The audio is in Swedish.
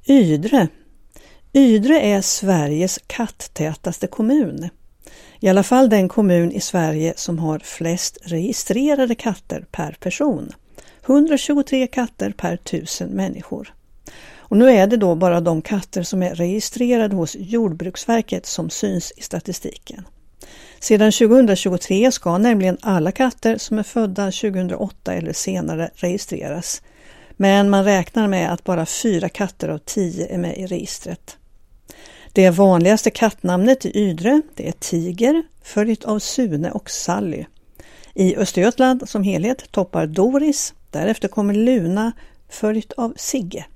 Ydre. Ydre är Sveriges katttätaste kommun. I alla fall den kommun i Sverige som har flest registrerade katter per person. 123 katter per 1000 människor. Och nu är det då bara de katter som är registrerade hos Jordbruksverket som syns i statistiken. Sedan 2023 ska nämligen alla katter som är födda 2008 eller senare registreras. Men man räknar med att bara 4 katter av 10 är med i registret. Det vanligaste kattnamnet i Ydre det är Tiger, följt av Sune och Sally. I Östergötland som helhet toppar Doris, därefter kommer Luna, följt av Sigge.